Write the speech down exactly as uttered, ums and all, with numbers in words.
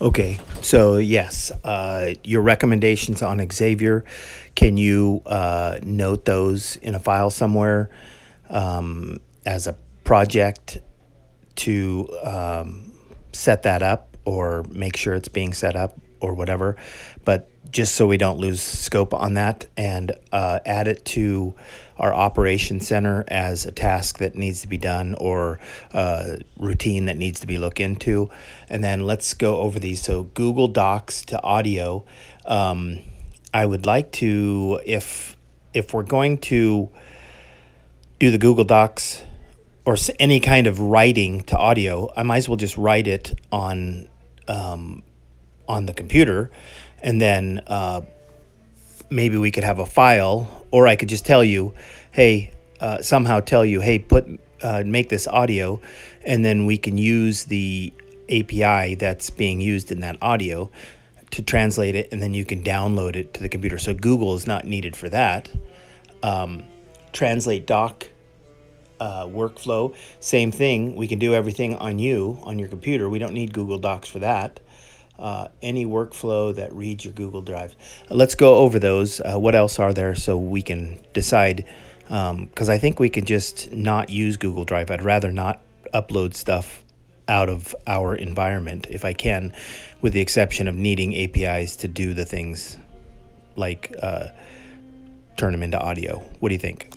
Okay, so yes, uh, your recommendations on Xavier, can you uh, note those in a file somewhere um, as a project to um, set that up or make sure it's being set up or whatever? But just so we don't lose scope on that, and uh, add it to our operation center as a task that needs to be done or uh, routine that needs to be looked into. And then let's go over these. So Google Docs to audio. Um, I would like to, if if we're going to do the Google Docs or any kind of writing to audio, I might as well just write it on on the computer, and then uh, maybe we could have a file, or I could just tell you, hey, uh, somehow tell you, hey, put uh, make this audio, and then we can use the A P I that's being used in that audio to translate it, and then you can download it to the computer. So Google is not needed for that. Translate doc uh, workflow, same thing. We can do everything on you on your computer. We don't need Google Docs for that. Uh, any workflow that reads your Google Drive. Uh, let's go over those. Uh, what else are there so we can decide? Because um, I think we can just not use Google Drive. I'd rather not upload stuff out of our environment if I can, with the exception of needing A P Is to do the things like uh, turn them into audio. What do you think?